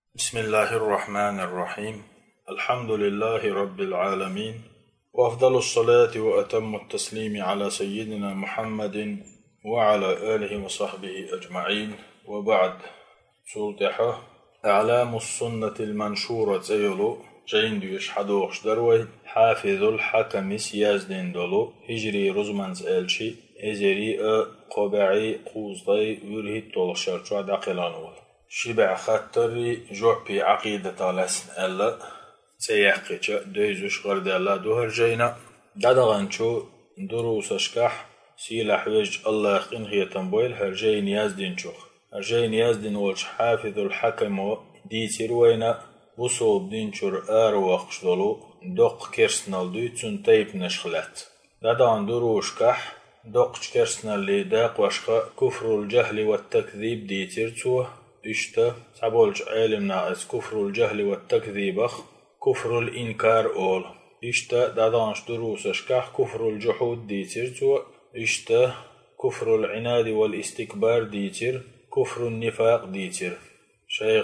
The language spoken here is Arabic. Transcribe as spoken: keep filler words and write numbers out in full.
بسم الله الرحمن الرحيم. الحمد لله رب العالمين، وأفضل الصلاة وأتم التسليم على سيدنا محمد وعلى آله وصحبه أجمعين، وبعد. سلطحة أعلام السنة المنشورة زيلو جين ديش حدوخش دروي حافظ الحكم سيازدين دولو هجري رزمنز ألشي إزري قبعي قوزدي ورهد طولشار شو داقلانول شبع خطري جوبي عقيدة لسن ألا سيحقيتش دويزوش غرد الله دوهر جينا دادغانشو دروس اشكح سيلا حويج الله يخين هي تنبويل هرجين يازدين شوخ هرجين يازدين ولش حافظ الحكم دي تيروينا بوصوب دين شور آر وقش دولو دوق كيرسنال دويتسون تيب نشخلات دادغان دروش كح دوقش كيرسنال لي داق واشخا كفر الجهل والتكذيب دي تيرتوه إشتا سبولج علم ناقص كفر الجهل والتكذيب أخ كفر الإنكار أول إشتا دادانش دروس أشكح كفر الجحود ديتر تو إشتا كفر العناد والاستكبار ديتر كفر النفاق ديتر شيخ